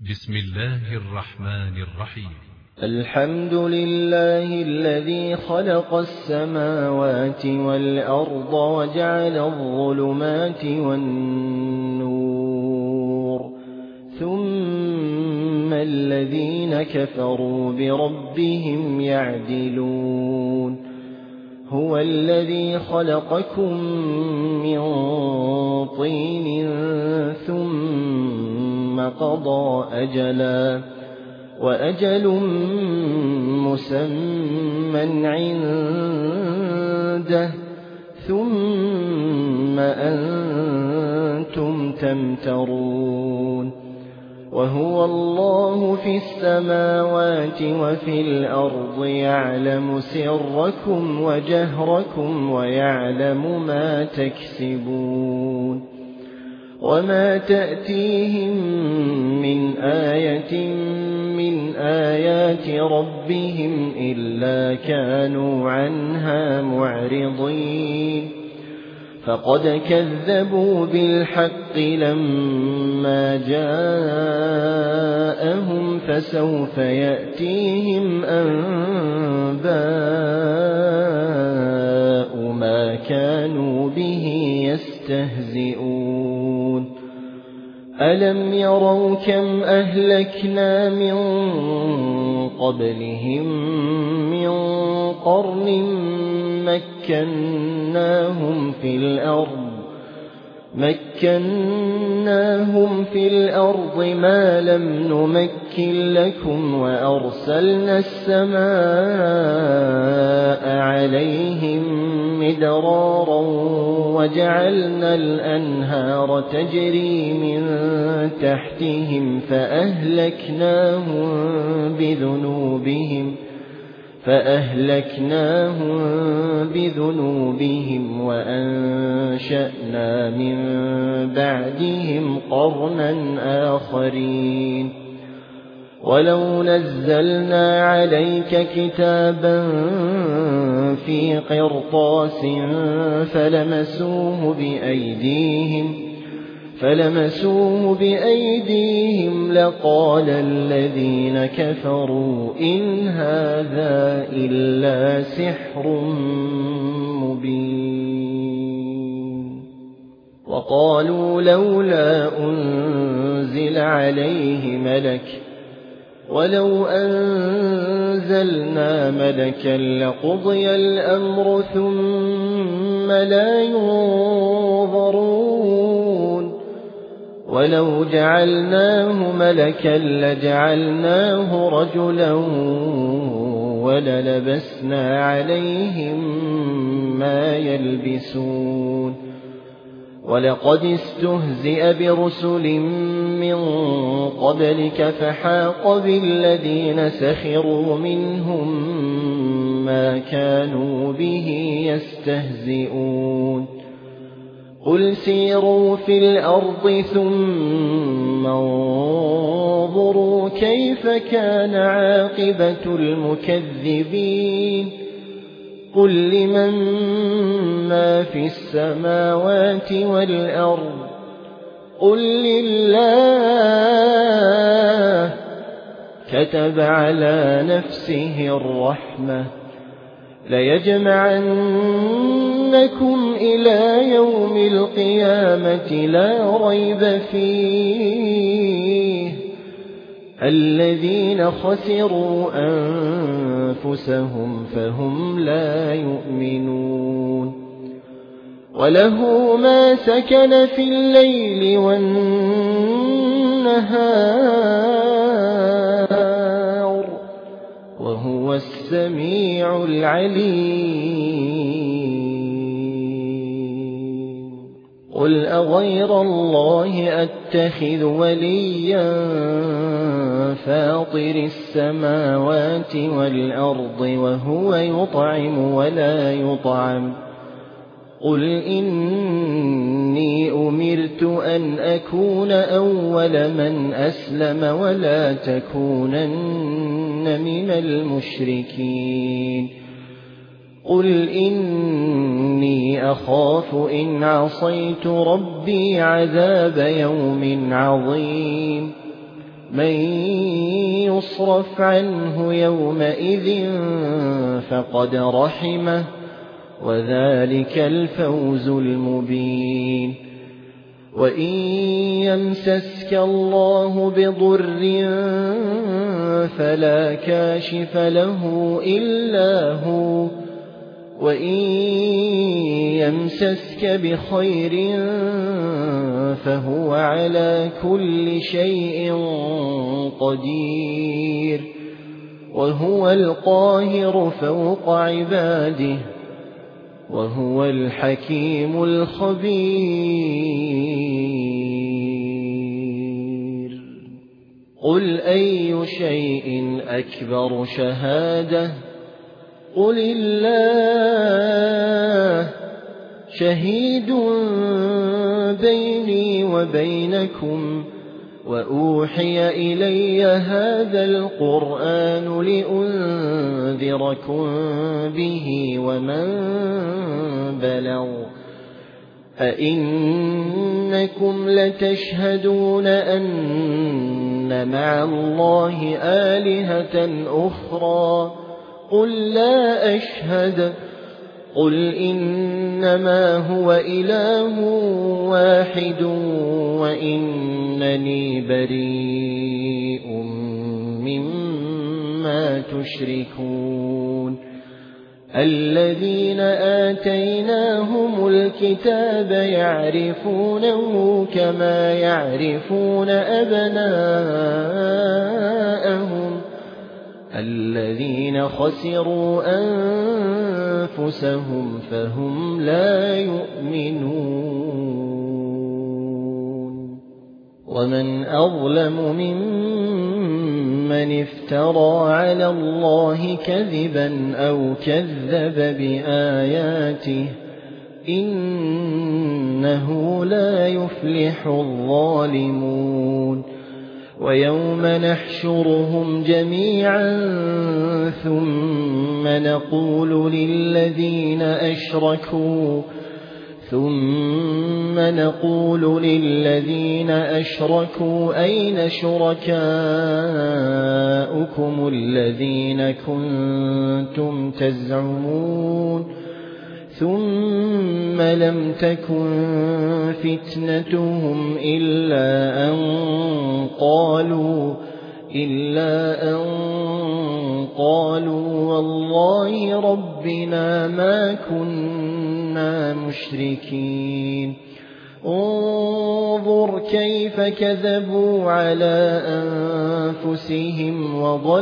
بسم الله الرحمن الرحيم. الحمد لله الذي خلق السماوات والأرض وجعل الظلمات والنور، ثم الذين كفروا بربهم يعدلون. هو الذي خلقكم من طين ثم قضى أجلا، وأجل مسمى عنده، ثم أنتم تمترون. وهو الله في السماوات وفي الأرض، يعلم سركم وجهركم ويعلم ما تكسبون. وما تأتيهم من آية من آيات ربهم إلا كانوا عنها معرضين. فقد كذبوا بالحق لما جاءهم، فسوف يأتيهم أنباء ما كانوا به يستهزئون. ألم يروا كم أهلكنا من قبلهم من قرن مكناهم في الأرض ما لم نمكن لكم، وأرسلنا السماء عليهم مدرارا، وجعلنا الأنهار تجري من تحتهم فأهلكناهم بذنوبهم وأنشأنا من بعدهم قرنا آخرين. ولو نزلنا عليك كتابا في قرطاس فلمسوه بأيديهم لقال الذين كفروا إن هذا إلا سحر مبين. وقالوا لولا أنزل عليه ملك، ولو أنزلنا ملكا لقضي الأمر ثم لا ينظرون. ولو جعلناه ملكا لجعلناه رجلا وللبسنا عليهم ما يلبسون. ولقد استهزئ برسل من قبلك فحاق بالذين سخروا منهم ما كانوا به يستهزئون. قل سيروا في الأرض ثم انظروا كيف كان عاقبة المكذبين. قل لمن ما في السماوات والأرض، قل لله. كتب على نفسه الرحمة ليجمعنكم إلى يوم القيامة لا ريب فيه. الذين خسروا أنفسهم فهم لا يؤمنون. وله ما سكن في الليل والنهار، وهو السميع العليم. قل أغير الله أتخذ وليا فاطر السماوات والأرض وهو يطعم ولا يطعم. قل إني أمرت أن أكون أول من أسلم ولا تكونن من المشركين. قل إني أخاف إن عصيت ربي عذاب يوم عظيم. مَن يُصْرَفْ عَنْهُ يَوْمَئِذٍ فَقَدْ رَحِمَهُ وَذَلِكَ الْفَوْزُ الْمُبِينُ وَإِن يَمْسَسْكَ اللَّهُ بِضُرٍّ فَلَا كَاشِفَ لَهُ إِلَّا هُوَ وَإِن يَمْسَسْكَ بِخَيْرٍ فَهُوَ عَلَى كُلِّ شَيْءٍ قَدِيرٌ وَهُوَ الْقَاهِرُ فَوْقَ عِبَادِهِ وَهُوَ الْحَكِيمُ الْخَبِيرُ قُلْ أَيُّ شَيْءٍ أَكْبَرُ شَهَادَةً قُلِ اللَّهُ شَهِيدٌ بَيْنِي وَبَيْنَكُمْ وَأُوحِيَ إِلَيَّ هَذَا الْقُرْآنُ لِأُنذِرَكُم بِهِ وَمَن بَلَغَ أَئِنَّكُمْ لَتَشْهَدُونَ أَنَّ مَعَ اللَّهِ آلِهَةً أُخْرَى قُل لَّا أَشْهَدُ قُلْ إِنَّمَا هُوَ إِلَٰهٌ وَاحِدٌ وَإِنَّنِي بَرِيءٌ مِّمَّا تُشْرِكُونَ الَّذِينَ آتَيْنَاهُمُ الْكِتَابَ يَعْرِفُونَهُ كَمَا يَعْرِفُونَ أَبْنَاءَهُمُ الَّذِينَ خَسِرُوا أَنفُسَهُمْ فَهُمْ لَا يُؤْمِنُونَ وَمَنْ أَظْلَمُ مِمَّنِ افْتَرَىٰ عَلَى اللَّهِ كَذِبًا أَوْ كَذَّبَ بِآيَاتِهِ إِنَّهُ لا يُفْلِحُ الظَّالِمُونَ وَيَوْمَ نَحْشُرُهُمْ جَمِيعًا ثُمَّ نَقُولُ لِلَّذِينَ أَشْرَكُوا أَيْنَ شُرَكَاؤُكُمُ الَّذِينَ كُنتُمْ تَزْعُمُونَ ثُمَّ لَمْ تَكُنْ فِتْنَتُهُمْ إِلَّا أَن قَالُوا وَاللَّهِ رَبِّنَا مَا كُنَّا مُشْرِكِينَ انظُرْ كَيْفَ كَذَبُوا عَلَى أَنفُسِهِمْ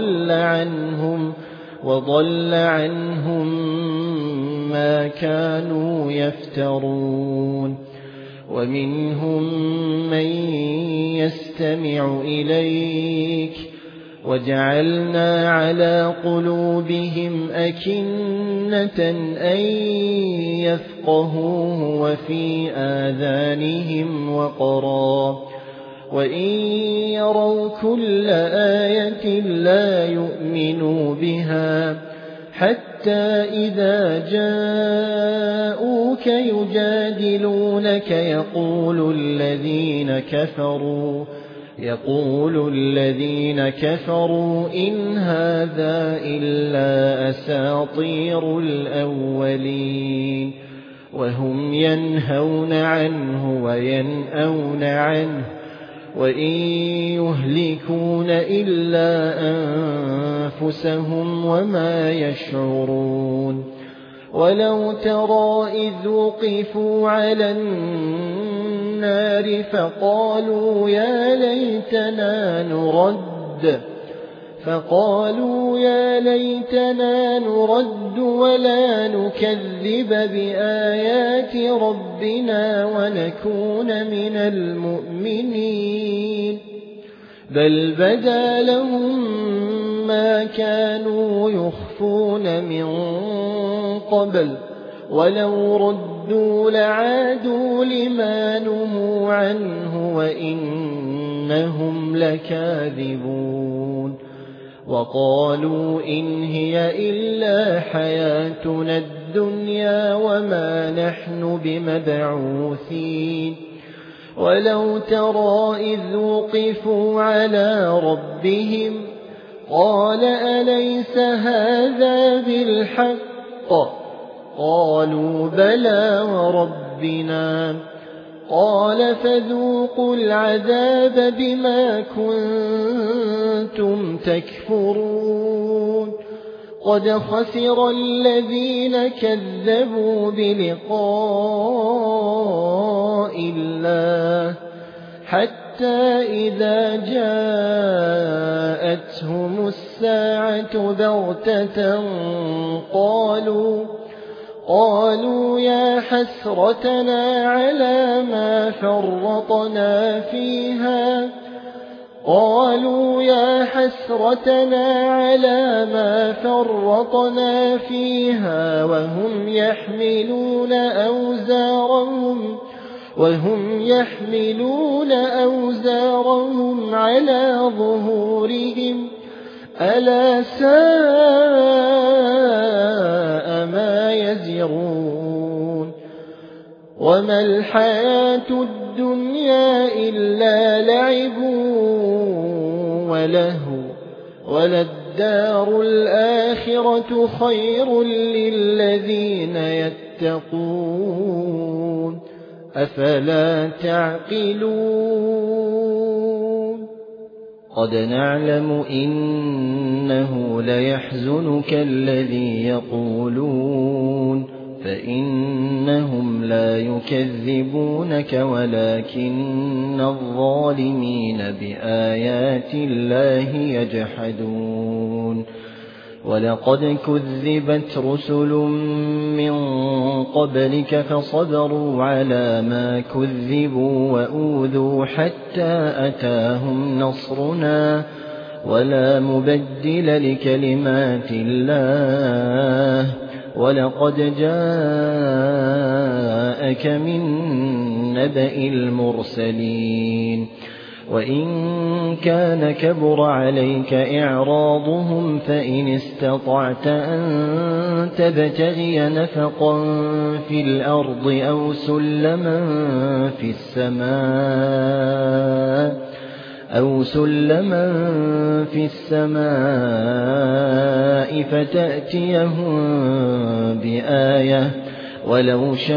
وَضَلَّ عَنْهُمْ مَا كَانُوا يَفْتَرُونَ وَمِنْهُمْ مَن يَسْتَمِعُ إِلَيْكَ وَجَعَلْنَا عَلَى قُلُوبِهِمْ أَكِنَّةً أَن يَفْقَهُوهُ وَفِي آذَانِهِمْ وَقْرًا وَإِن يَرَوْا كُلَّ آيَةٍ لَّا يُؤْمِنُوا بِهَا حَتَّى إِذَا جَاءُوكَ يُجَادِلُونَكَ يَقُولُ الَّذِينَ كَفَرُوا إِنْ هَٰذَا إِلَّا أَسَاطِيرُ الْأَوَّلِينَ وَهُمْ يَنْهَوْنَ عَنْهُ وَيَنْأَوْنَ عَنْهُ وَإِن يُهْلِكُونَ إِلَّا أَنفُسَهُمْ وَمَا يَشْعُرُونَ وَلَوْ تَرَىٰ إِذْ وُقِفُوا عَلَى النَّارِ فَقَالُوا يَا لَيْتَنَا نُرَدُّ وَلَا نُكَذِّبَ بِآيَاتِ رَبِّنَا وَنَكُونَ مِنَ الْمُؤْمِنِينَ بَلْ بَدَا لَهُم مَّا كَانُوا يُخْفُونَ مِن قَبْلُ وَلَوْ رُدُّوا لَعَادُوا لِمَا نُهُوا عَنْهُ وَإِنَّهُمْ لَكَاذِبُونَ وَقَالُوا إِنْ هِيَ إِلَّا حَيَاتُنَا الدُّنْيَا وَمَا نَحْنُ بِمَبْعُوثِينَ ولو ترى إذ وقفوا على ربهم قال أليس هذا بالحق قالوا بلى وربنا قال فذوقوا العذاب بما كنتم تكفرون قد خسر الذين كذبوا بلقاء الله حتى إذا جاءتهم الساعة بغتة قالوا يا حسرتنا على ما فرطنا فيها وهم يحملون أوزارهم على ظهورهم ألا ساء ما يزرون وما الحياة الدنيا إلا لعب ولهو وللدار الآخرة خير للذين يتقون أفلا تعقلون قد نعلم إنه ليحزنك الذي يقولون فإنهم لا يكذبونك ولكن الظالمين بآيات الله يجحدون ولقد كذبت رسل من قبلك فصبروا على ما كذبوا وأوذوا حتى أتاهم نصرنا ولا مبدل لكلمات الله ولقد جاءك من نبأ المرسلين وإن كان كبر عليك إعراضهم فإن استطعت أن تبتغي نفقا في الأرض أو سلما في السماء فتأتيهم بآية ولو شاء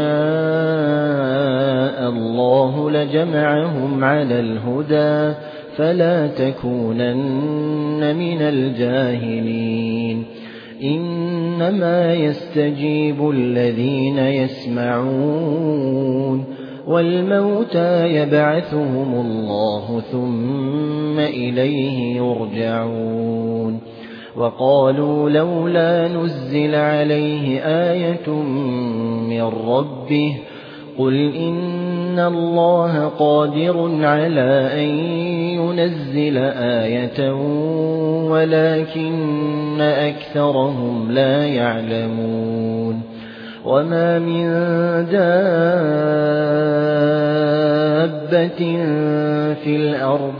الله لجمعهم على الهدى فلا تكونن من الجاهلين إنما يستجيب الذين يسمعون والموتى يبعثهم الله ثم إليه يرجعون وقالوا لولا نزل عليه آية من ربه قل إن الله قادر على أن ينزل آية ولكن أكثرهم لا يعلمون وما من دابة في الأرض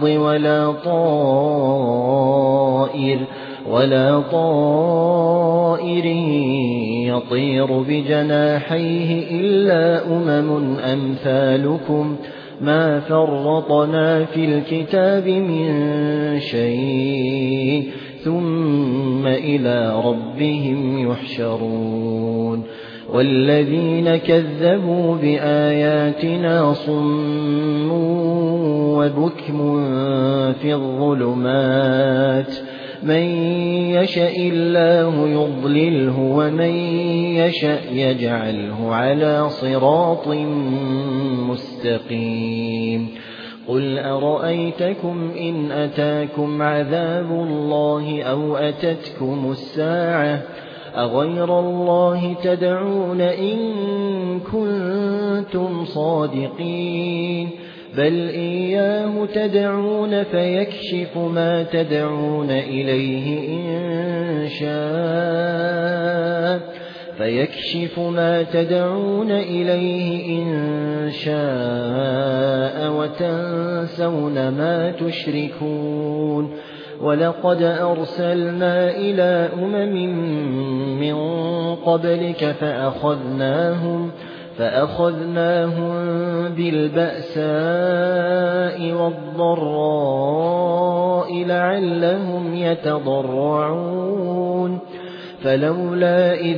ولا طائر يطير بجناحيه إلا أمثالكم ما فرطنا في الكتاب من شيء ثم إلى ربهم يحشرون والذين كذبوا بآياتنا صم وبكم في الظلمات من يشاء الله يضلله ومن يشاء يجعله على صراط مستقيم قل أرأيتكم إن أتاكم عذاب الله أو أتتكم الساعة أغير الله تدعون إن كنتم صادقين بل إياه تدعون فيكشف ما تدعون إليه إن شاء وتنسون ما تشركون ولقد أرسلنا إلى أمم من قبلك فأخذناهم بالبأساء والضراء لعلهم يتضرعون فلولا إذ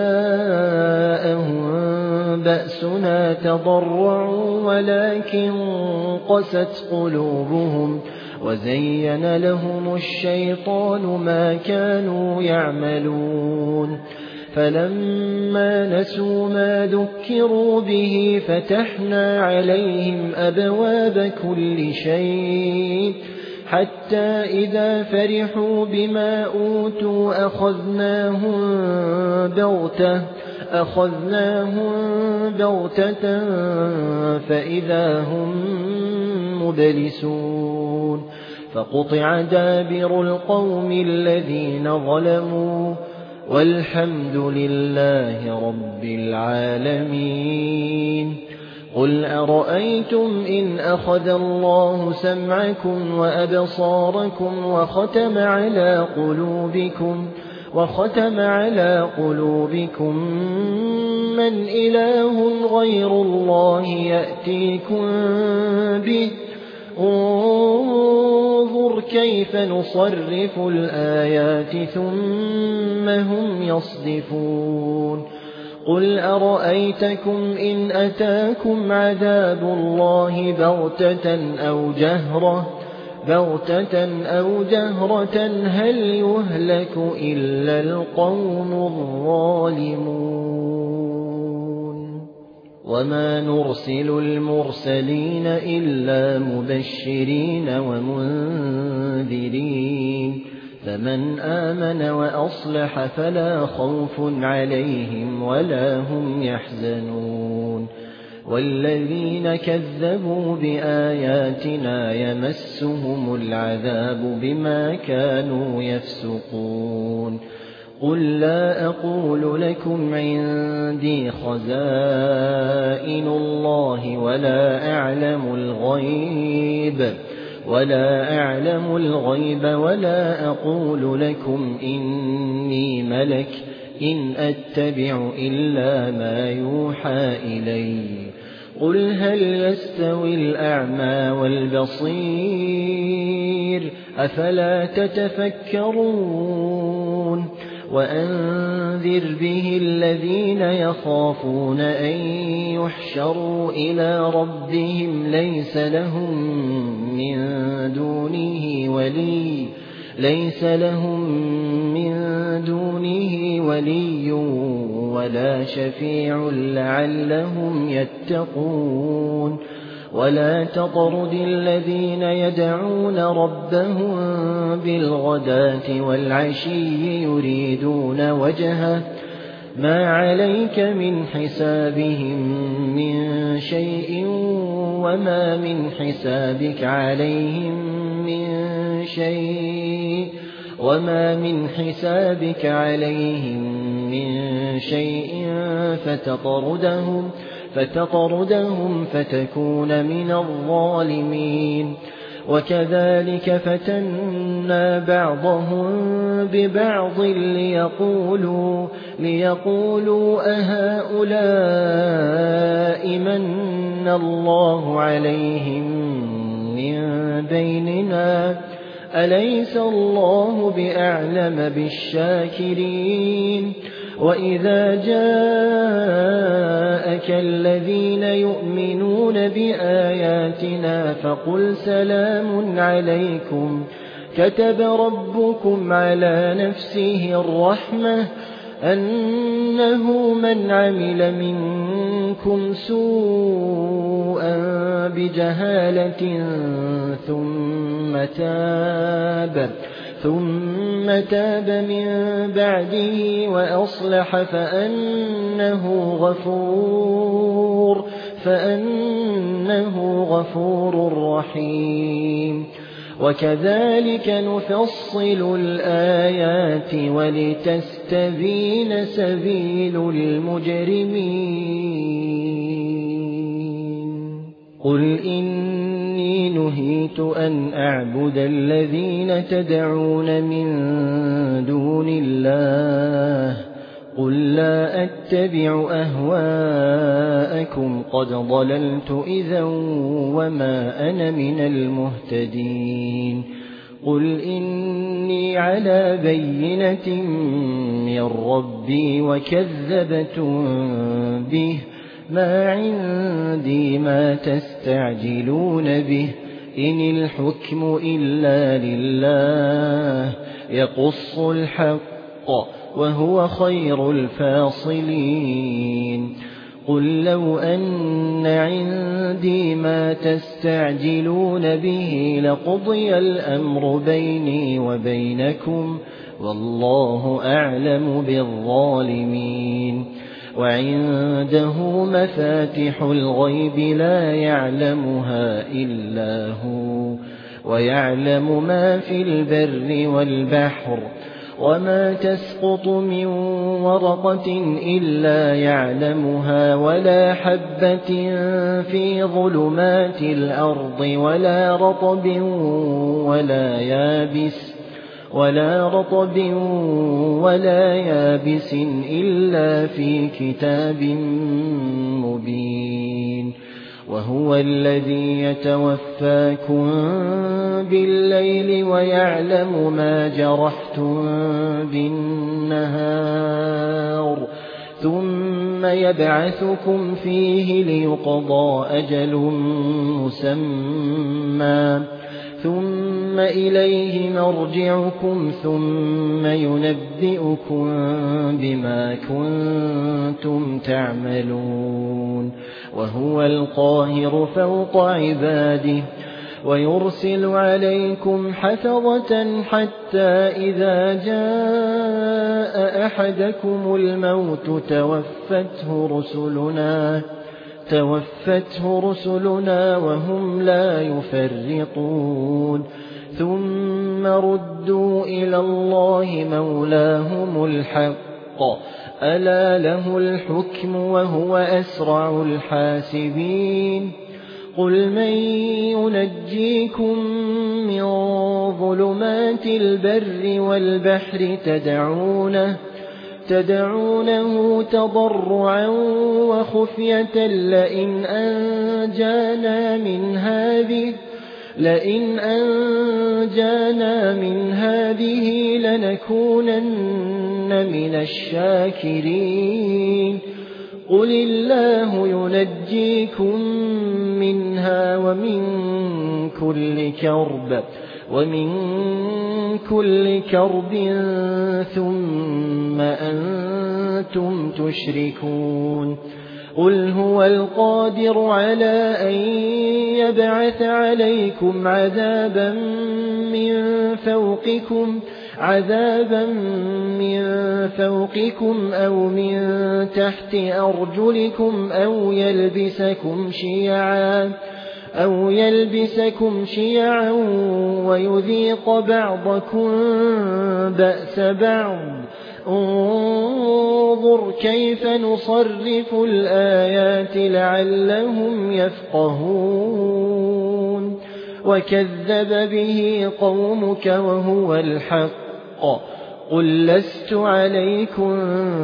جاءهم بأسنا تضرعوا ولكن قست قلوبهم وزين لهم الشيطان ما كانوا يعملون فلما نسوا ما ذكروا به فتحنا عليهم أبواب كل شيء حتى إذا فرحوا بما أوتوا أخذناهم بغتة فإذا هم مبلسون فقطع دابر القوم الذين ظلموا والحمد لله رب العالمين قل أرأيتم إن أخذ الله سمعكم وأبصاركم وختم على قلوبكم من إله غير الله يأتيكم به انظر كيف نصرف الآيات ثم هم يصدفون قل أرأيتكم إن أتاكم عذاب الله بغتة أو جهرة هل يهلك إلا القوم الظالمون وما نرسل المرسلين إلا مبشرين ومنذرين فمن آمن وأصلح فلا خوف عليهم ولا هم يحزنون والذين كذبوا بآياتنا يمسهم العذاب بما كانوا يفسقون قل لا أقول لكم عندي خزائن الله ولا أعلم الغيب ولا أقول لكم إني ملك إن أتبع إلا ما يوحى إلي قل هل يستوي الأعمى والبصير أفلا تتفكرون وأنذر به الذين يخافون أن يحشروا إلى ربهم ليس لهم من دونه ولي ولا شفيع لعلهم يتقون ولا تطرد الذين يدعون ربهم بالغداة والعشي يريدون وجهه ما عليك من حسابهم من شيء وما من حسابك عليهم من شيء فتطردهم فتكون من الظالمين وكذلك فتنا بعضهم ببعض ليقولوا أهؤلاء من الله عليهم من بيننا أليس الله بأعلم بالشاكرين وإذا جاءك الذين يؤمنون بآياتنا فقل سلام عليكم كتب ربكم على نفسه الرحمة أنه من عمل منكم سوءا بجهالة ثم تاب من بعده وأصلح فأنه غفور رحيم وكذلك نفصل الآيات ولتستبين سبيل المجرمين قل إني نهيت أن أعبد الذين تدعون من دون الله قل لا أتبع أهواءكم قد ضللت إذا وما أنا من المهتدين قل إني على بينة من ربي وكذبتم به ما عندي ما تستعجلون به إن الحكم إلا لله يقص الحق وهو خير الفاصلين قل لو أن عندي ما تستعجلون به لقضي الأمر بيني وبينكم والله أعلم بالظالمين وعنده مفاتح الغيب لا يعلمها إلا هو ويعلم ما في البر والبحر وما تسقط من ورقة إلا يعلمها ولا حبة في ظلمات الأرض ولا رطب ولا يابس إلا في كتاب مبين وهو الذي يتوفاكم بالليل ويعلم ما جرحتم بالنهار ثم يبعثكم فيه ليقضى أجل مسمى ثم إليه مرجعكم ثم ينبئكم بما كنتم تعملون وهو القاهر فوق عباده ويرسل عليكم حفظة حتى إذا جاء أحدكم الموت توفته رسلنا وهم لا يفرطون ثم ردوا إلى الله مولاهم الحق ألا له الحكم وهو أسرع الحاسبين قل من ينجيكم من ظلمات البر والبحر تدعونه تضرعا وخفية لئن أنجانا من هذه لنكونن من الشاكرين قل الله ينجيكم منها ومن كل كرب ثم أنتم تشركون قل هو القادر على أن يبعث عليكم عذابا من فوقكم أو من تحت أرجلكم أو يلبسكم شيعا ويذيق بعضكم بأس بعض انظر كيف نصرف الآيات لعلهم يفقهون وكذب به قومك وهو الحق قل لست عليكم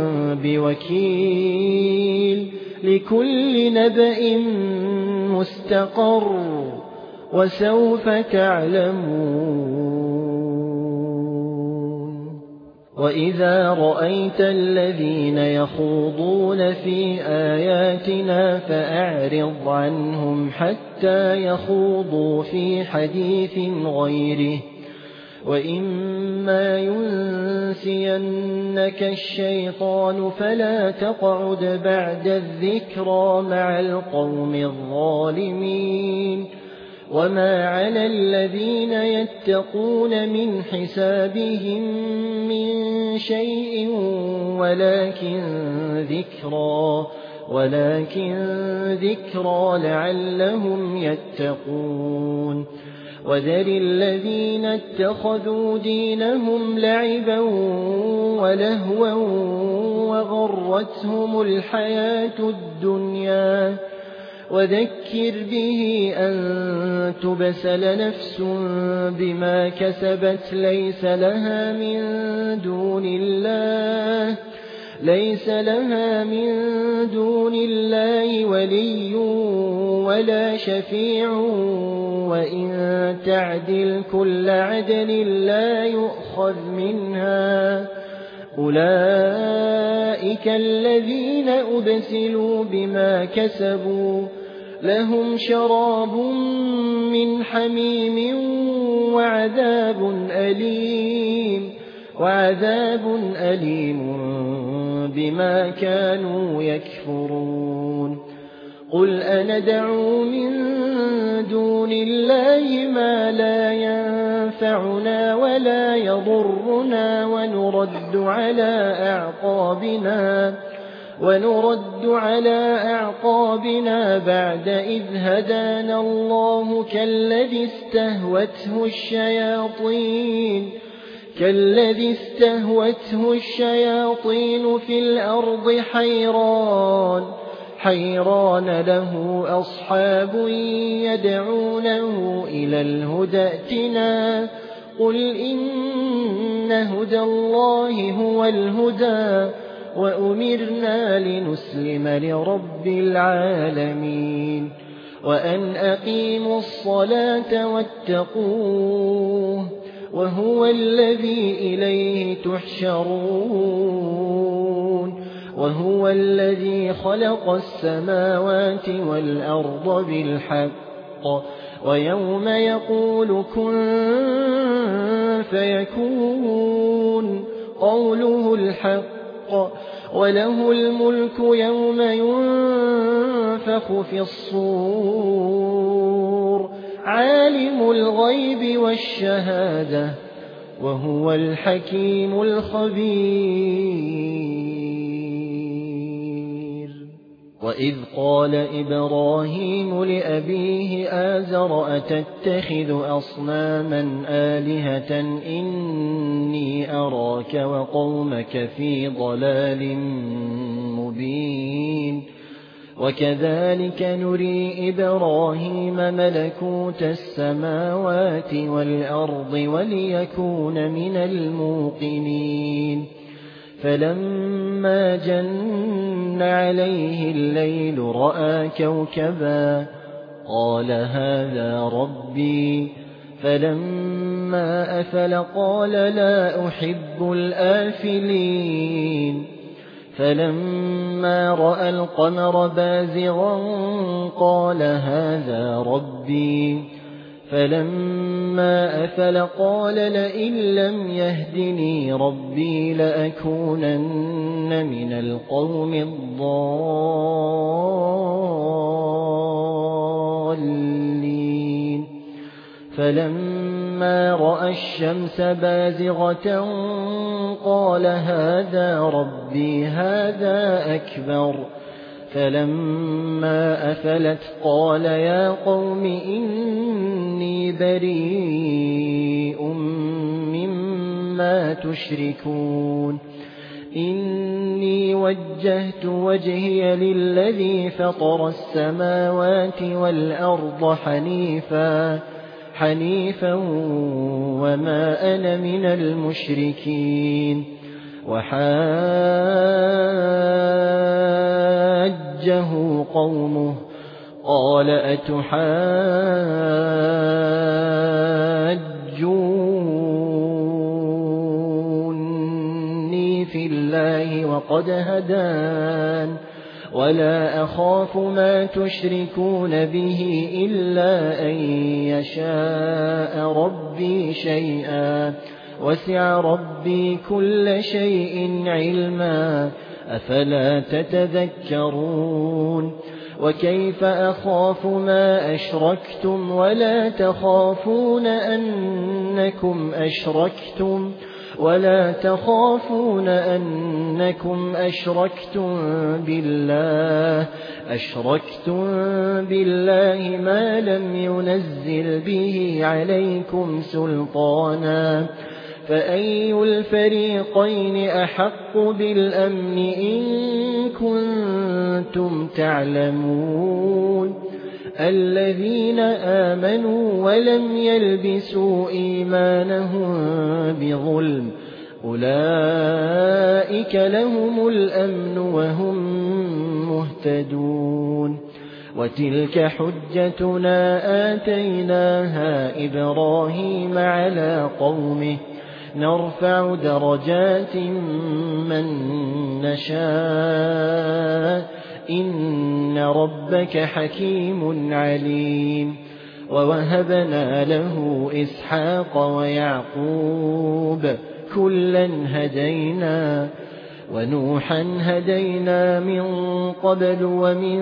بوكيل لكل نبأ مستقر وسوف تعلمون وإذا رأيت الذين يخوضون في آياتنا فأعرض عنهم حتى يخوضوا في حديث غيره وإما ينسينك الشيطان فلا تقعد بعد الذكرى مع القوم الظالمين وما على الذين يتقون من حسابهم من شيء ولكن ذكرى لعلهم يتقون وذر الذين اتخذوا دينهم لعبا ولهوا وغرتهم الحياة الدنيا وذكر به أن تبسل نفس بما كسبت ليس لها من دون الله ليس لها من دون الله ولي ولا شفيع وإن تعدل كل عدل لا يؤخذ منها أولئك الذين أبسلوا بما كسبوا لهم شراب من حميم وعذاب أليم بما كانوا يكفرون قل أندعو من دون الله ما لا ينفعنا ولا يضرنا ونرد على أعقابنا بعد إذ هدانا الله كالذي استهوته الشياطين في الأرض حيران له أصحاب يدعونه إلى الهدى ائتنا قل إن هدى الله هو الهدى وأمرنا لنسلم لرب العالمين وأن أقيموا الصلاة واتقوه وهو الذي إليه تحشرون وهو الذي خلق السماوات والأرض بالحق ويوم يقول كن فيكون قوله الحق وله الملك يوم ينفخ في الصور عالم الغيب والشهادة وهو الحكيم الخبير وإذ قال إبراهيم لأبيه آزر أتتخذ أصناما آلهة إني أراك وقومك في ضلال مبين وكذلك نري إبراهيم ملكوت السماوات والأرض وليكون من الموقنين فلما جن عليه الليل رأى كوكبا قال هذا ربي فلما أفل قال لا أحب الآفلين فلما رأى القمر بازغا قال هذا ربي فلما أفل قال لئن لم يهدني ربي لأكونن من القوم الضالين فلما رأى الشمس بازغة قال هذا ربي هذا أكبر فلما أفلت قال يا قوم إني بريء مما تشركون إني وجهت وجهي للذي فطر السماوات والأرض حنيفا وما أنا من المشركين وحاجه قومه قال أتحاجوني في الله وقد هدان ولا أخاف ما تشركون به إلا أن يشاء ربي شيئا وسع ربي كل شيء علما أفلا تتذكرون وكيف أخاف ما أشركتم ولا تخافون أنكم أشركتم بالله ما لم ينزل به عليكم سلطانا فأي الفريقين أحق بالأمن إن كنتم تعلمون الذين آمنوا ولم يلبسوا إيمانهم بظلم أولئك لهم الأمن وهم مهتدون وتلك حجتنا آتيناها إبراهيم على قومه نرفع درجات من نشاء إن ربك حكيم عليم ووهبنا له إسحاق ويعقوب كلا هدينا ونوحا هدينا من قبل ومن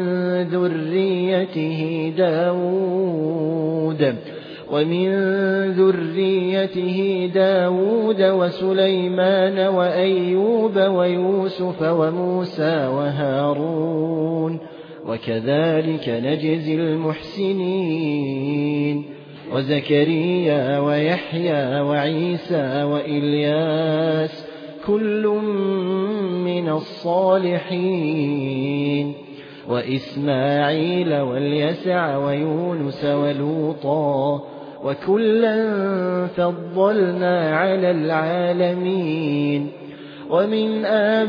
ذريته داود وسليمان وأيوب ويوسف وموسى وهارون وكذلك نجزي المحسنين وزكريا ويحيى وعيسى وإلياس كل من الصالحين وإسماعيل واليسع ويونس ولوطا وكلا فضلنا على العالمين ومن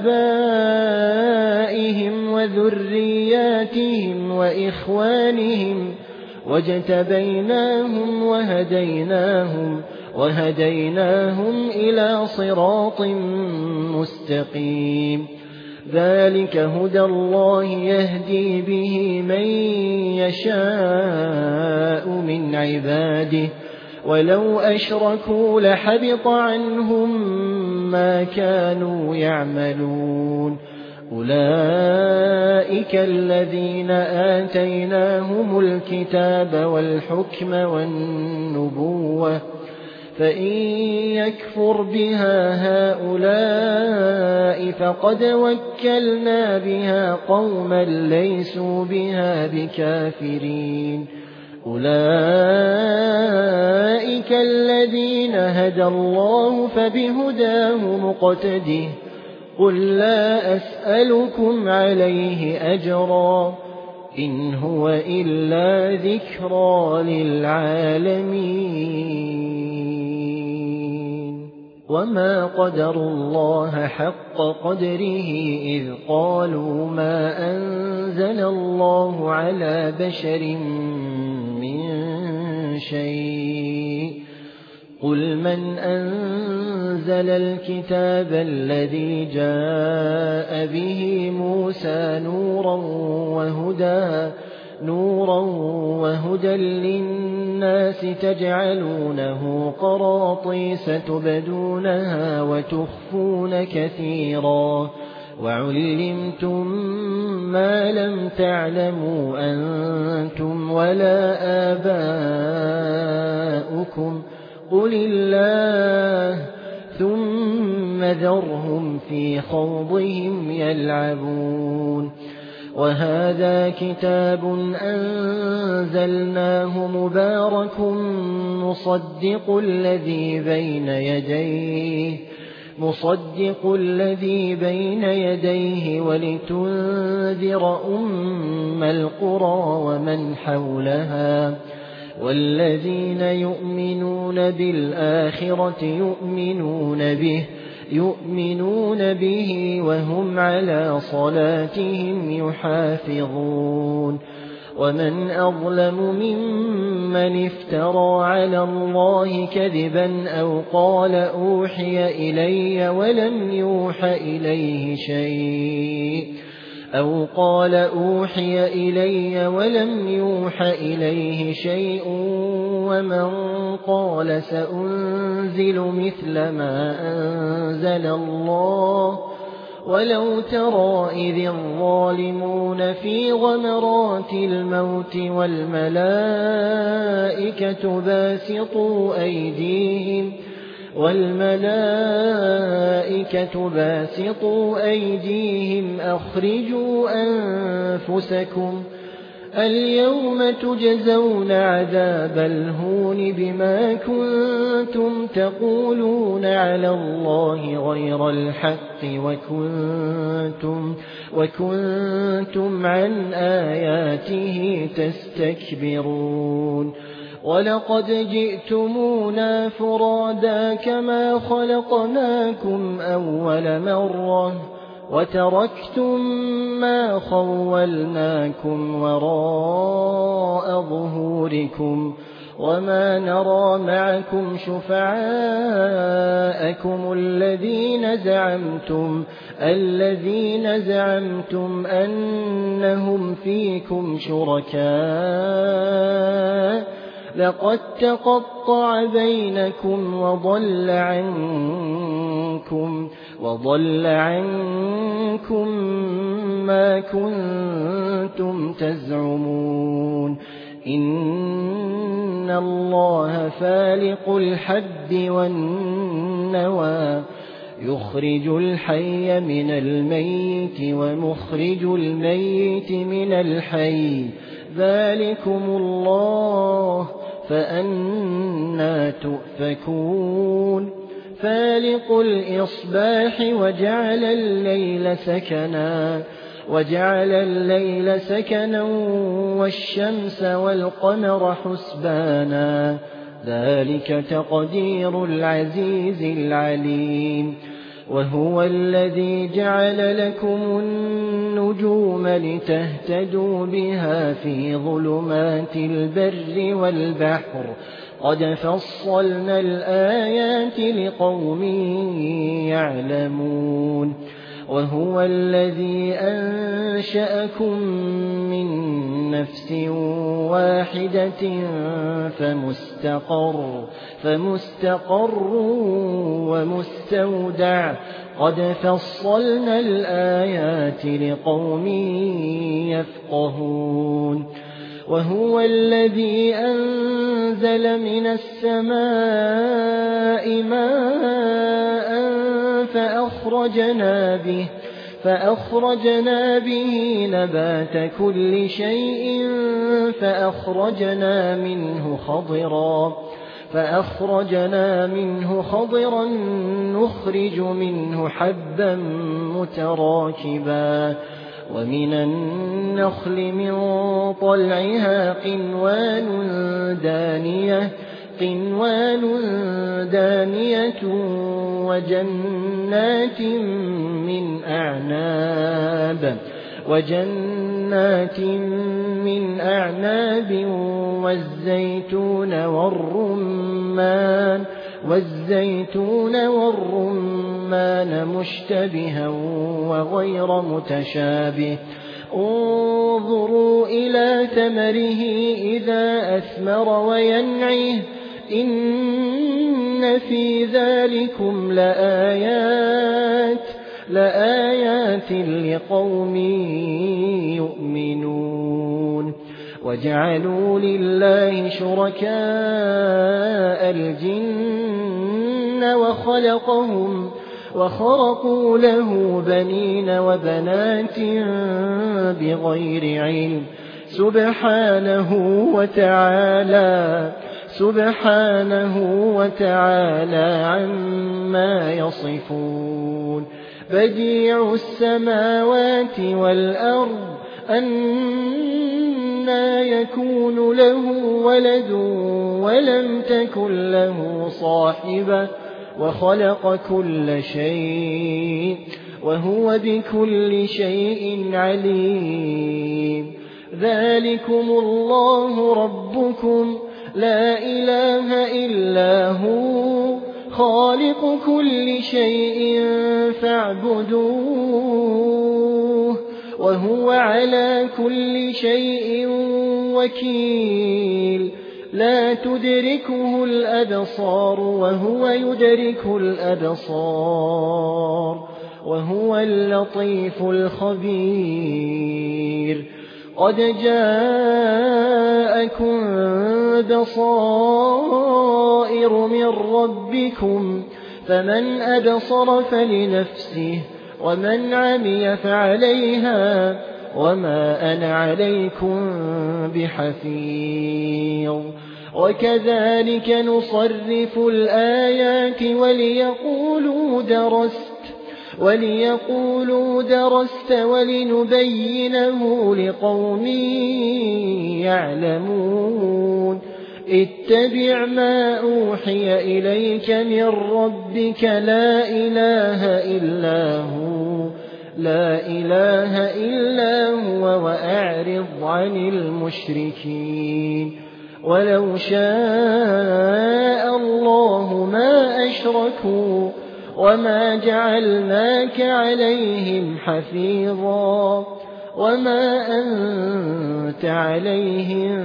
آبائهم وذرياتهم وإخوانهم واجتبيناهم وهديناهم إلى صراط مستقيم ذلك هدى الله يهدي به من يشاء من عباده ولو أشركوا لحبط عنهم ما كانوا يعملون أولئك الذين آتيناهم الكتاب والحكم والنبوة فإن يكفر بها هؤلاء فقد وكلنا بها قوما ليسوا بها بكافرين أولئك الذين هدى الله فبهداه مقتده قل لا أسألكم عليه أجرا إن هو إلا ذكرى للعالمين وما قدروا الله حق قدره إذ قالوا ما أنزل الله على بشر من شيء قل من أنزل الكتاب الذي جاء به موسى نورا وهدى للناس تجعلونه قراطيس تبدونها وتخفون كثيرا وعلمتم ما لم تعلموا أنتم ولا آباؤكم قل الله ثم ذرهم في خوضهم يلعبون وهذا كتاب أنزلناه مبارك مصدق الذي بين يديه ولتنذر أم القرى ومن حولها والذين يؤمنون بالآخرة يؤمنون به وهم على صلاتهم يحافظون ومن أظلم ممن افترى على الله كذبا أو قال أوحي إلي ولم يوح إليه شيء ومن قال سأنزل مثل ما أنزل الله ولو ترى إذ الظالمون في غمرات الموت والملائكة باسطوا أيديهم أخرجوا أنفسكم اليوم تجزون عذاب الهون بما كنتم تقولون على الله غير الحق وكنتم عن آياته تستكبرون ولقد جئتمونا فرادا كما خلقناكم أول مرة وتركتم ما خولناكم وراء ظهوركم وما نرى معكم شفعاءكم الذين زعمتم أنهم فيكم شركاء لقد تقطع بينكم وضل عنكم ما كنتم تزعمون إن الله فالق الحب والنوى يخرج الحي من الميت ومخرج الميت من الحي ذلكم الله فأنى تؤفكون فالق الإصباح وجعل الليل سكنا والشمس والقمر حسبانا ذلك تقدير العزيز العليم وهو الذي جعل لكم النجوم لتهتدوا بها في ظلمات البر والبحر قد فصلنا الآيات لقوم يعلمون وهو الذي أنشأكم من نفس واحدة فمستقر ومستودع قد فصلنا الآيات لقوم يفقهون وهو الذي أنزل من السماء ماء فأخرجنا به نبات كل شيء فأخرجنا منه خضرا نخرج منه حبا متراكبا ومن النخل من طلعها قنوان دانية وجنات من أعناب والزيتون والرمان مشتبها وغير متشابه انظروا إلى ثمره إذا أثمر وينعه إن في ذلكم لآيات لقوم يؤمنون وجعلوا لله شركاء الجن وخرقوا له بنين وبنات بغير علم سبحانه وتعالى عما يصفون بديع السماوات والأرض أنى يكون له ولد ولم تكن له صاحبة وخلق كل شيء وهو بكل شيء عليم ذلكم الله ربكم لا إله إلا هو خالق كل شيء فاعبدوه وهو على كل شيء وكيل لا تدركه الأبصار وهو يدرك الأبصار وهو اللطيف الخبير قد جاءكم بصائر من ربكم فمن أبصر فلنفسه ومن عمي فعليها وما أنا عليكم بحفيظ وكذلك نصرف الآيات وليقولوا درست ولنبينه لقوم يعلمون اتبع ما أوحي إليك من ربك لا إله إلا هو وأعرض عن المشركين ولو شاء الله ما أشركوا وما جعلناك عليهم حفيظا وما أنت عليهم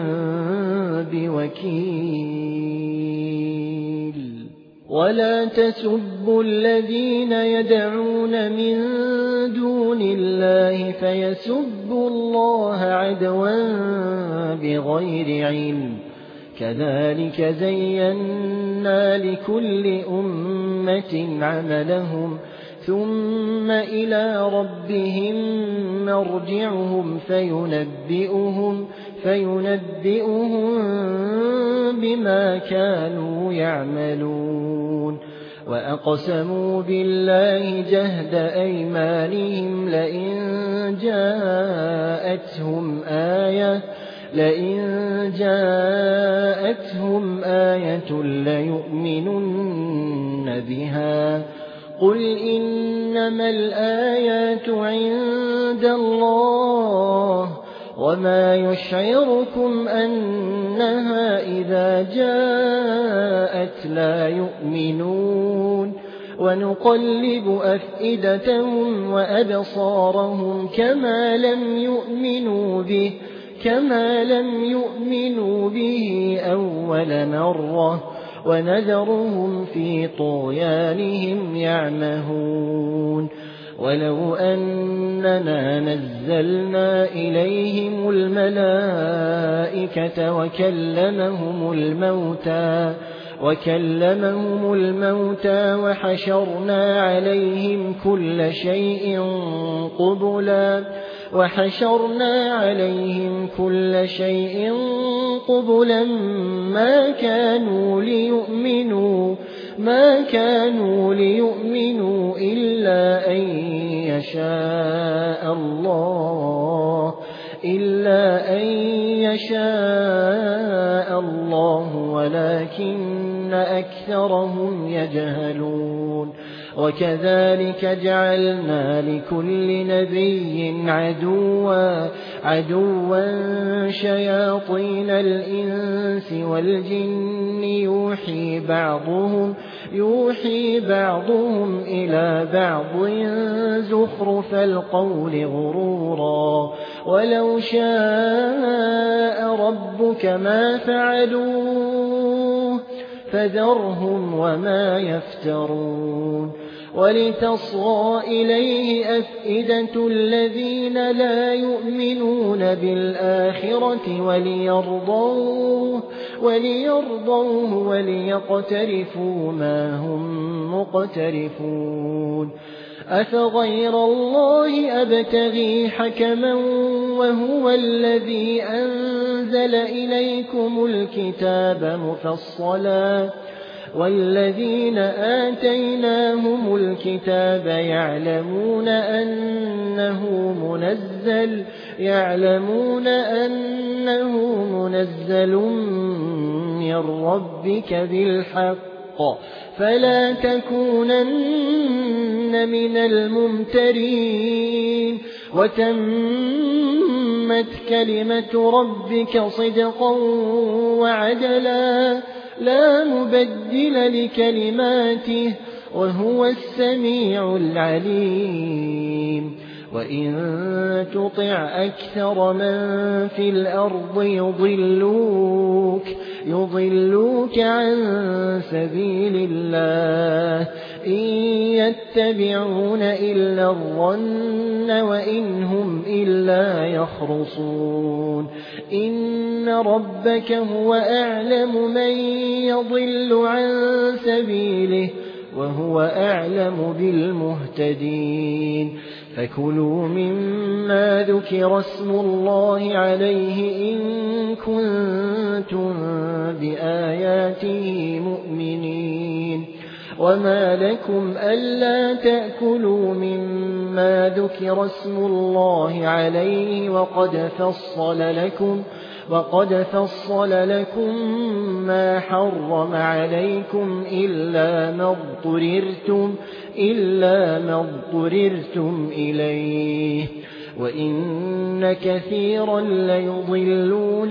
بوكيل ولا تسبوا الذين يدعون من دون الله فيسبوا الله عدوا بغير علم كذلك زينا لكل أمة عملهم ثم إلى ربهم مرجعهم فينبئهم بما كانوا يعملون وأقسموا بالله جهد أيمانهم لئن جاءتهم آية ليؤمنن بها قل إنما الآيات عند الله وما يشعركم أنها إذا جاءت لا يؤمنون ونقلب أفئدتهم وأبصارهم كما لم يؤمنوا به أول مرة ونذرهم في طغيانهم يعمهون ولو أننا نزلنا إليهم الملائكة وكلمهم الموتى وحشرنا عليهم كل شيء قبلا ما كانوا ليؤمنوا إلا أن يشاء الله ولكن أكثرهم يجهلون وكذلك جعلنا لكل نبي عدوا شياطين الإنس والجن يوحي بعضهم إلى بعض زخرف القول غرورا ولو شاء ربك ما فعلوه فذرهم وما يفترون ولتصغى إليه أفئدة الذين لا يؤمنون بالآخرة وليرضوه وليقترفوا ما هم مقترفون أفغير الله أبتغي حكما وهو الذي أنزل إليكم الكتاب مفصلا والذين آتيناهم الكتاب يعلمون أنه منزل من ربك بالحق فلا تكونن من الممترين وتمت كلمة ربك صدقا وعدلا لا مبدل لكلماته وهو السميع العليم وإن تطع أكثر من في الأرض يضلوك عن سبيل الله إن يتبعون إلا الظن وإن هم إلا يخرصون إن ربك هو أعلم من يضل عن سبيله وهو أعلم بالمهتدين فكلوا مما ذكر اسم الله عليه إن كنتم بآياته مؤمنين وما لكم ألا تأكلوا مما ذكر اسم الله عليه وقد فصل لكم ما حرم عليكم إلا ما اضطررتم إليه وإن كثيرا ليضلون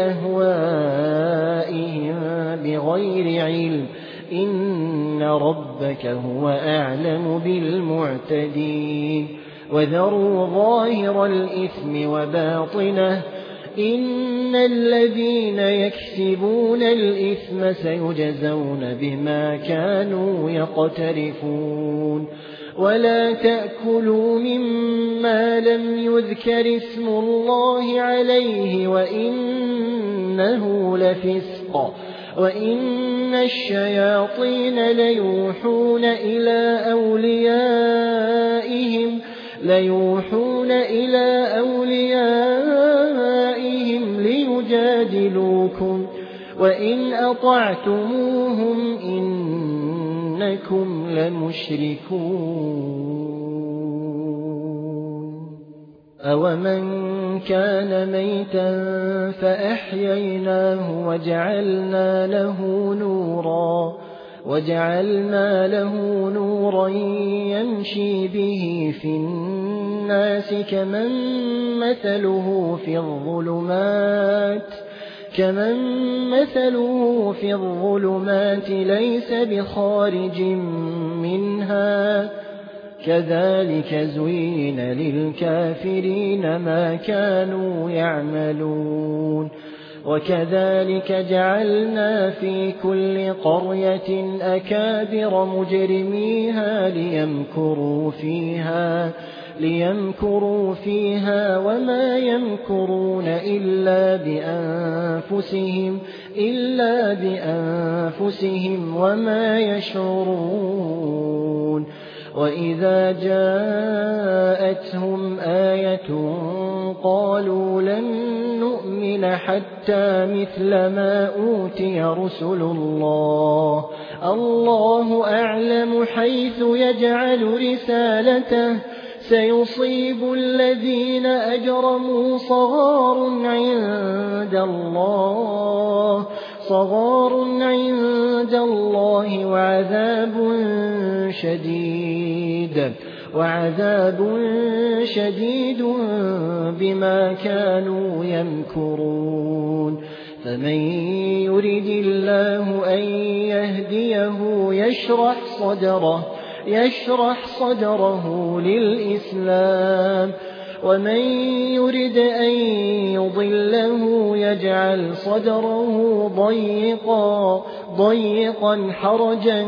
بأهوائهم بغير علم إن ربك هو أعلم بالمعتدين وذروا ظاهر الإثم وباطنه إن الذين يكسبون الإثم سيجزون بما كانوا يقترفون ولا تأكلوا مما لم يذكر اسم الله عليه وإنه لفسق وإن الشياطين ليوحون إلى أوليائهم ليجادلوكم وإن أطعتموهم إنكم لمشركون أومن كان ميتا فأحييناه وجعلنا له نورا يمشي به في الناس كمن مثله في الظلمات ليس بخارج منها كذلك زين للكافرين ما كانوا يعملون وكذلك جعلنا في كل قرية أكابر مجرميها ليمكروا فيها وما يمكرون إلا بأنفسهم وما يشعرون وإذا جاءتهم آية قالوا لن نؤمن حتى مثل ما أوتي رسل الله أعلم حيث يجعل رسالته سيصيب الذين أجرموا صغار عند الله وعذاب شديد بما كانوا يمكرون فمن يرد الله أن يهديه يشرح صدره للإسلام ومن يرد أن يضله يجعل صدره ضيقا حرجا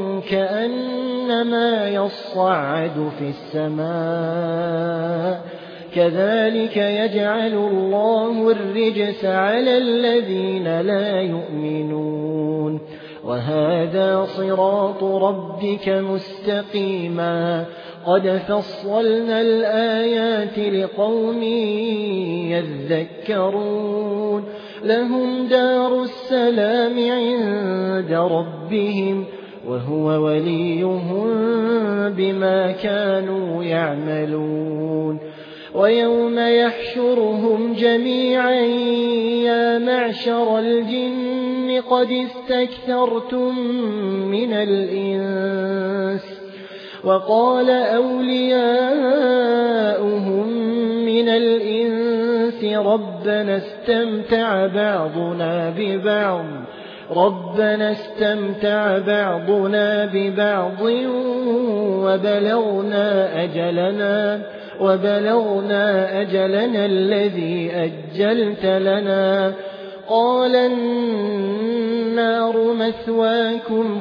كأنما يصعد في السماء كذلك يجعل الله الرجس على الذين لا يؤمنون وهذا صراط ربك مستقيما قد فصلنا الآيات لقوم يذكرون لهم دار السلام عند ربهم وهو وليهم بما كانوا يعملون ويوم يحشرهم جميعا يا معشر الجن قد استكثرتم من الإنس وقال أولياؤهم من الإنس ربنا استمتع بعضنا ببعض وبلغنا أجلنا الذي أجلت لنا قال النار مثواكم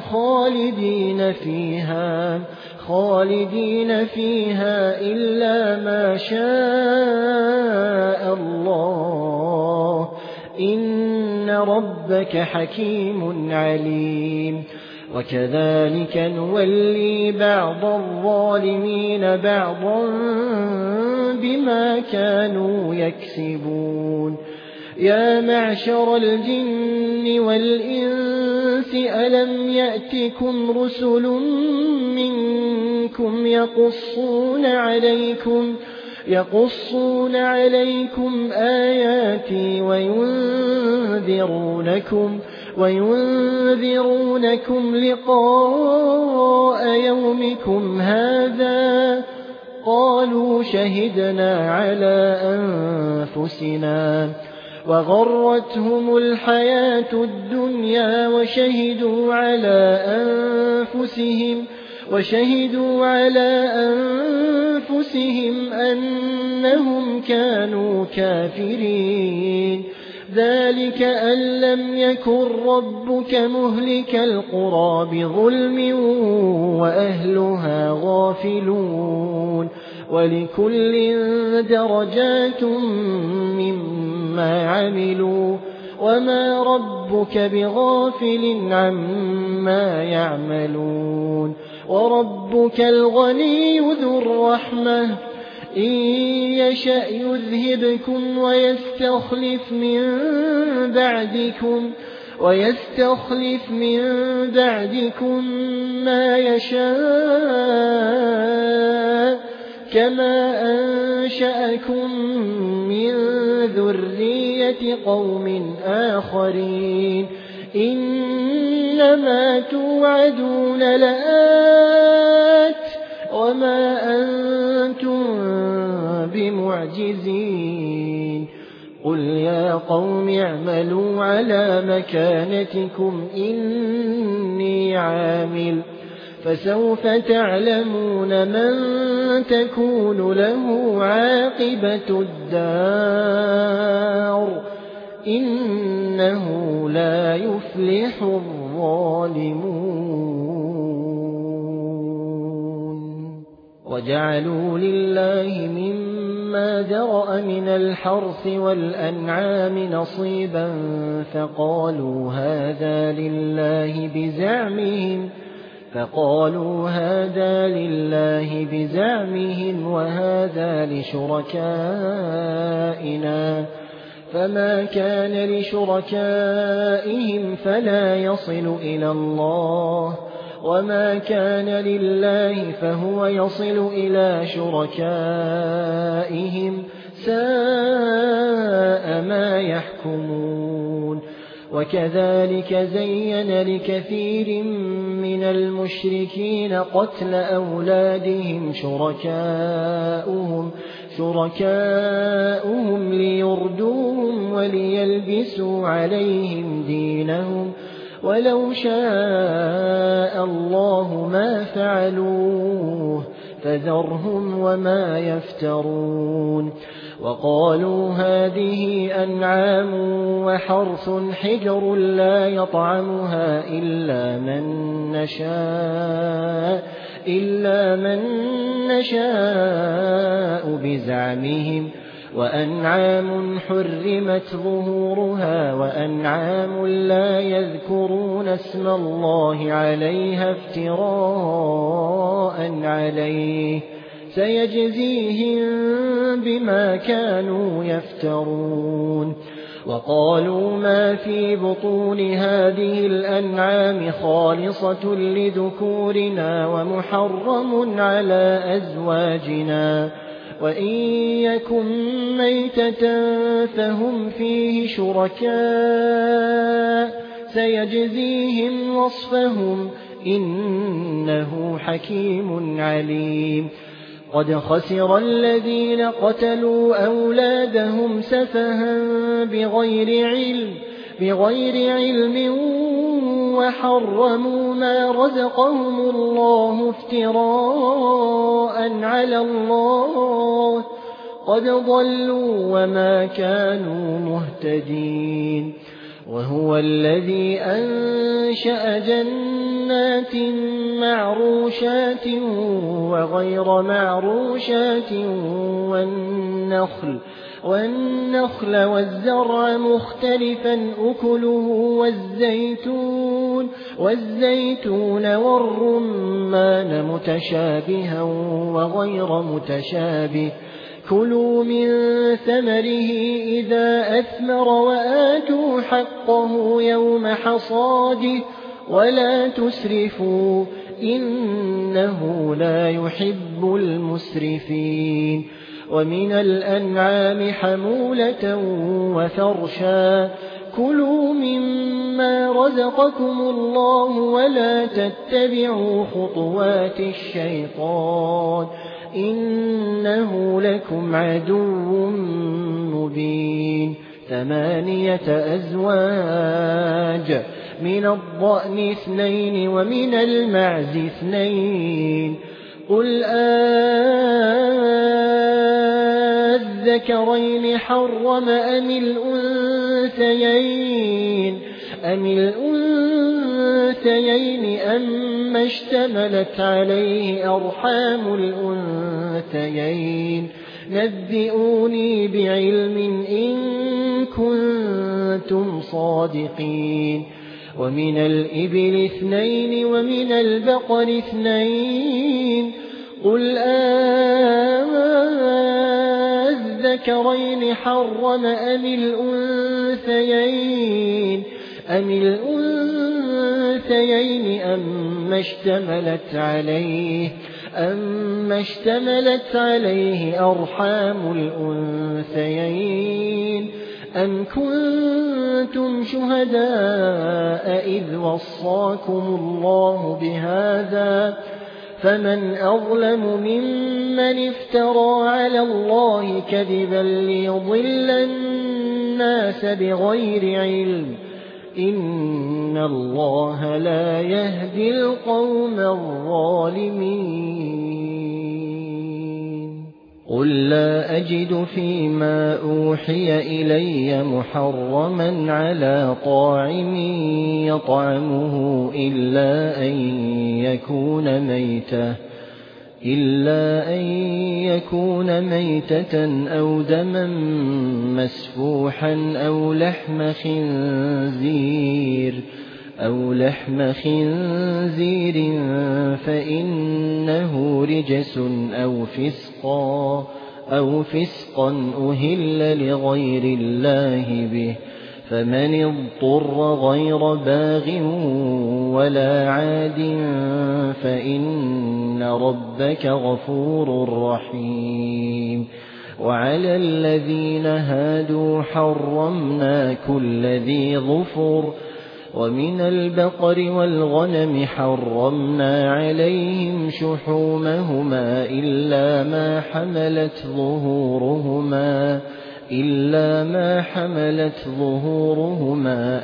خالدين فيها إلا ما شاء الله إن ربك حكيم عليم وكذلك نولي بعض الظالمين بعضا بما كانوا يكسبون يا معشر الجن والإنس ألم يأتكم يقصون عليكم آياتي وينذرونكم لقاء يومكم هذا. قالوا شهدنا على أنفسنا وغرتهم الحياة الدنيا وشهدوا على أنفسهم أنهم كانوا كافرين. ذلك أن لم يكن ربك مهلك القرى بظلم وأهلها غافلون. ولكل درجات مما عملوا وما ربك بغافل عما يعملون. وربك الغني ذو الرحمة إن يشأ يذهبكم ويستخلف من بعدكم ما يشاء كما أنشأكم من ذرية قوم آخرين. إنما توعدون لآت وما أنتم بمعجزين. قل يا قوم اعملوا على مكانتكم إني عامل فسوف تعلمون من تكون له عاقبة الدار إنه لا يفلح الظالمون. وجعلوا لله مما ذرأ من الحرث والأنعام نصيبا فقالوا هذا لله بزعمهم وهذا لشركائنا فما كان لشركائهم فلا يصل إلى الله وما كان لله فهو يصل إلى شركائهم ساء ما يحكمون. وكذلك زين لكثير من المشركين قتل أولادهم شركاؤهم ليردوهم وليلبسوا عليهم دينهم ولو شاء الله ما فعلوه فذرهم وما يفترون. وقالوا هذه أنعام وحرث حجر لا يطعمها إلا من نشاء بزعمهم وأنعام حرمت ظهورها وأنعام لا يذكرون اسم الله عليها افتراء عليه سيجزيهم بما كانوا يفترون. وقالوا ما في بطون هذه الأنعام خالصة لذكورنا ومحرم على أزواجنا وإن يكن ميتة فهم فيه شركاء سيجزيهم وصفهم إنه حكيم عليم. قد خسر الذين قتلوا أولادهم سفها بغير علم وحرموا ما رزقهم الله افتراء على الله قد ضلوا وما كانوا مهتدين. وهو الذي أنشأ جنات معروشات وغير معروشات والنخل والزرع مختلفا أكله والزيتون والرمان متشابها وغير متشابه كلوا من ثمره إذا أثمر وآتوا حقه يوم حصاده ولا تسرفوا إنه لا يحب المسرفين. ومن الأنعام حمولة وفرشا كلوا مما رزقكم الله ولا تتبعوا خطوات الشيطان إنه لكم عدو مبين 8 أزواج من الضأن 2 ومن المعز 2 قل الذكرين حرم أم الأنثيين أما اشتملت عليه أرحام الأنثيين نبئوني بعلم إن كنتم صادقين ومن الإبل 2 ومن البقر 2 قل الذكرين حرم أم الأنثيين أما اشتملت عليه أرحام الأنثيين أم كنتم شهداء إذ وصاكم الله بهذا فمن أظلم ممن افترى على الله كذبا ليضل الناس بغير علم إن الله لا يهدي القوم الظالمين قل لا أجد فيما أوحي إلي محرما على طاعم يطعمه إلا أن يكون ميتة أو دما مسفوحا أو لحم خنزير فإنه رجس أو فسقا أهل لغير الله به فمن اضطر غير باغ ولا عاد فإن ربك غفور رحيم وعلى الذين هادوا حرمنا كل ذي ظفر ومن البقر والغنم حرمنا عليهم شحومهما إلا ما حملت ظهورهما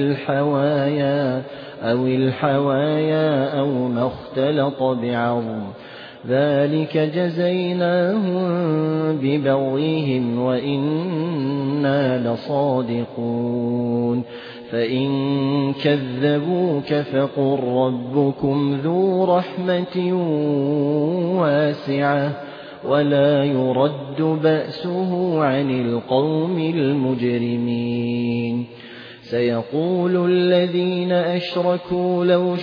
أو الحوايا أو ما اختلط بعظم ذلك جزيناهم ببغيهم وإنا لصادقون فإن كذبوك فقل ربكم ذو رحمة واسعة ولا يرد بأسه عن القوم المجرمين سيقول الذين أشركوا لو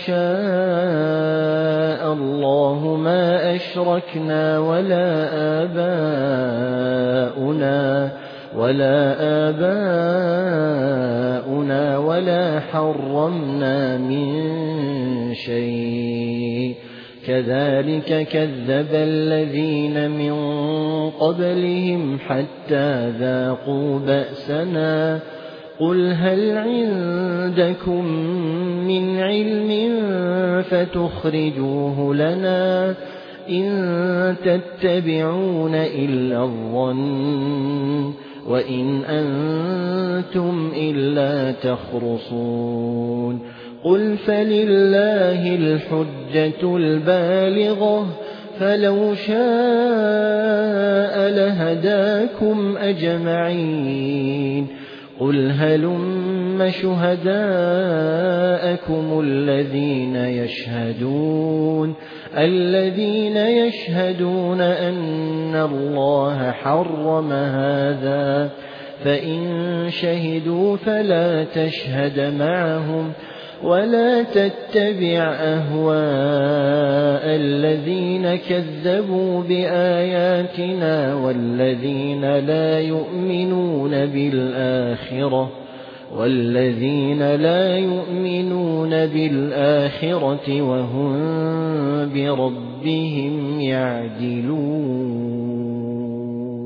شاء الله ما أشركنا ولا آباؤنا ولا حرمنا من شيء كذلك كذب الذين من قبلهم حتى ذاقوا بأسنا قل هل عندكم من علم فتخرجوه لنا إن تتبعون إلا الظن وإن أنتم إلا تخرصون قل فلله الحجة البالغة فلو شاء لهداكم أجمعين قل هلم شهداءكم الذين يشهدون أن الله حرم هذا فإن شهدوا فلا تشهد معهم ولا تتبع أهواء الذين كذبوا بآياتنا والذين لا يؤمنون بالآخرة وهم بربهم يعدلون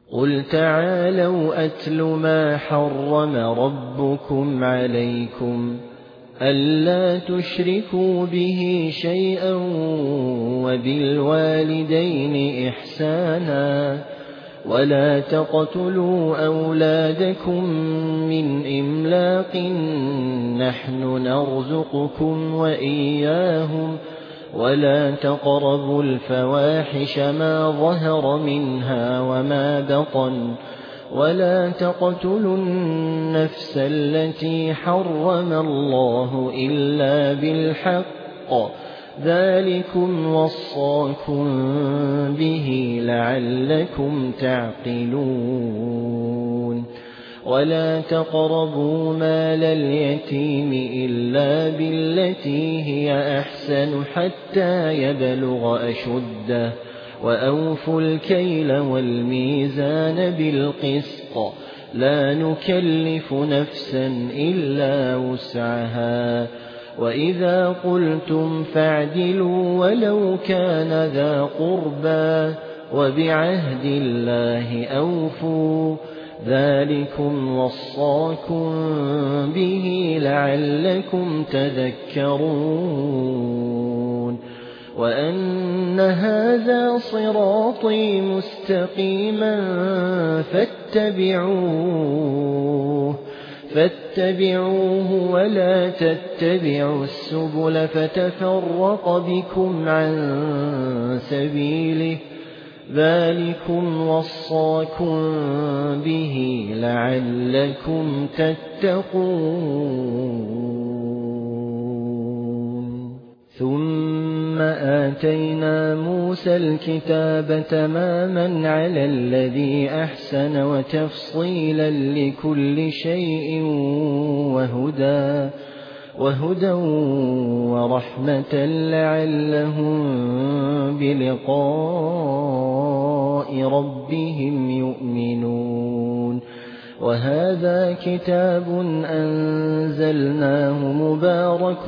قُلْ تَعَالَوْا أَتْلُ مَا حَرَّمَ رَبُّكُمْ عَلَيْكُمْ أَلَّا تُشْرِكُوا بِهِ شَيْئًا وَبِالْوَالِدَيْنِ إِحْسَانًا وَلَا تَقْتُلُوا أَوْلَادَكُمْ مِنْ إِمْلَاقٍ نَحْنُ نَرْزُقُكُمْ وَإِيَّاهُمْ وَلَا تَقْرَبُوا الْفَوَاحِشَ مَا ظَهَرَ مِنْهَا وَمَا بَطَنَ وَلَا تَقْتُلُوا النَّفْسَ الَّتِي حَرَّمَ اللَّهُ إِلَّا بِالْحَقِّ ذَلِكُمْ وَصَّاكُمْ بِهِ لَعَلَّكُمْ تَعْقِلُونَ وَلَا تَقْرَبُوا مَالَ الْيَتِيمِ إِلَّا بِالَّتِي هِيَ أَحْسَنُ حَتَّى يَبْلُغَ أَشُدَّهُ وَأَوْفُوا الْكَيْلَ وَالْمِيزَانَ بِالْقِسْطِ لَا نُكَلِّفُ نَفْسًا إِلَّا وُسْعَهَا وَإِذَا قُلْتُمْ فَاعْدِلُوا وَلَوْ كَانَ ذَا قُرْبَى وَبِعَهْدِ اللَّهِ أَوْفُوا ذَلِكُمْ وَصَّاكُمْ بِهِ لَعَلَّكُمْ تَذَكَّرُونَ وَأَنَّ هَذَا صِرَاطِي مُسْتَقِيمًا فاتبعوه ولا تتبعوا السبل فتفرق بكم عن سبيله ذلكم وصاكم به لعلكم تتقون ثم آتينا موسى الكتاب تماما على الذي أحسن وتفصيلا لكل شيء وهدى ورحمة لعلهم بلقاء ربهم يؤمنون وهذا كتاب أنزلناه مبارك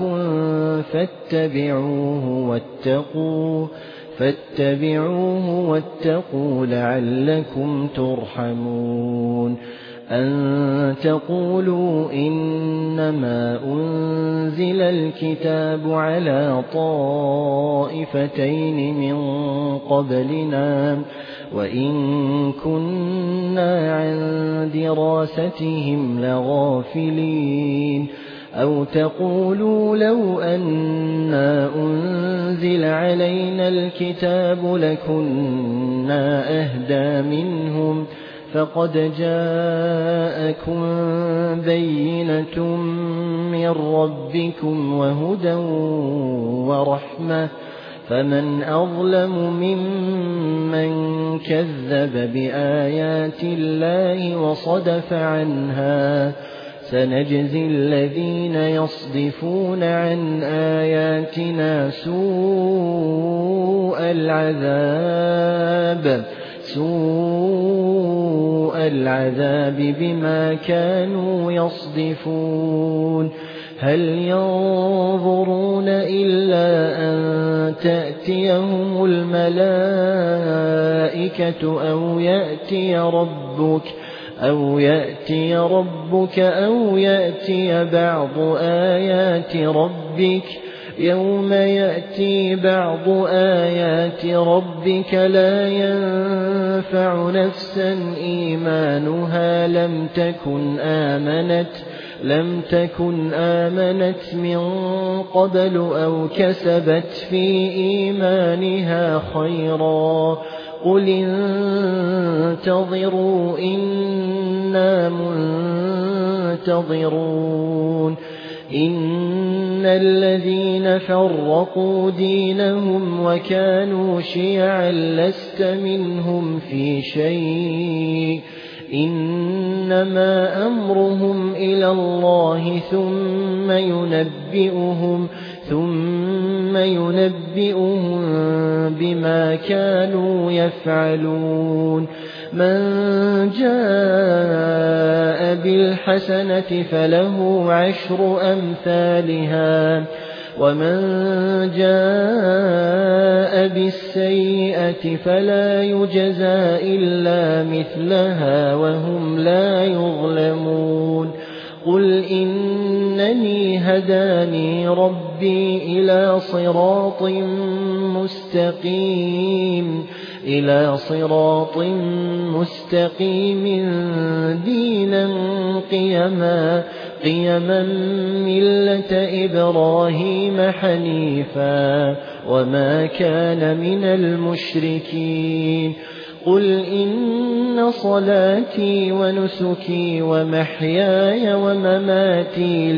فاتبعوه واتقوا لعلكم ترحمون أن تقولوا إنما أنزل الكتاب على طائفتين من قبلنا وإن كنا عن دراستهم لغافلين أو تقولوا لو أنا أنزل علينا الكتاب لكنا أهدى منهم فقد جاءكم بينة من ربكم وهدى ورحمة فمن أظلم ممن كذب بآيات الله وصدف عنها سنجزي الذين يصدفون عن آياتنا سوء العذاب بما كانوا يصدفون هل ينظرون إلا أن تأتيهم الملائكة أو يأتي ربك أو يأتي بعض آيات ربك يوم يأتي بعض آيات ربك لا ينفع نفسا إيمانها لم تكن آمنت من قبل أو كسبت في إيمانها خيرا قل انتظروا إنا منتظرون إن الذين فرقوا دينهم وكانوا شيعا لست منهم في شيء إنما أمرهم إلى الله ثم ينبئهم بما كانوا يفعلون من جاء بالحسنة فله 10 أمثالها ومن جاء بالسيئة فلا يجزى إلا مثلها وهم لا يظلمون قل إنني هداني ربي إلى صراط مستقيم دينا قيما ملة إبراهيم حنيفا وما كان من المشركين قل إن صلاتي ونسكي ومحياي ومماتي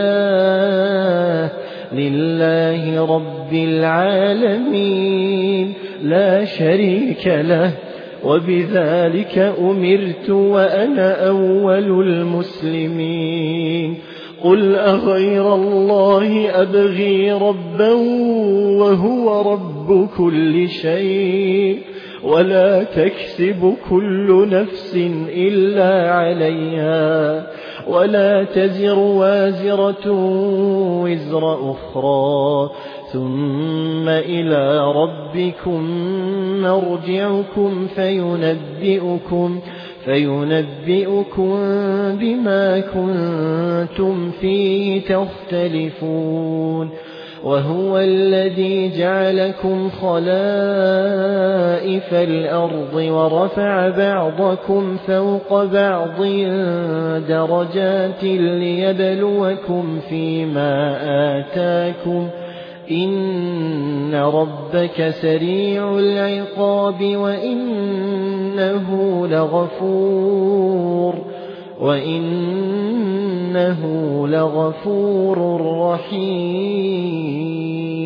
لله رب العالمين لا شريك له وبذلك أمرت وأنا أول المسلمين قل أغير الله أبغي ربا وهو رب كل شيء ولا تكسب كل نفس إلا عليها ولا تزر وازرة وزر أخرى ثم إلى ربكم مرجعكم فينبئكم بما كنتم فيه تختلفون وهو الذي جعلكم خلائف الأرض ورفع بعضكم فوق بعض درجات ليبلوكم فيما آتاكم إن ربك سريع العقاب وإنه لغفور رحيم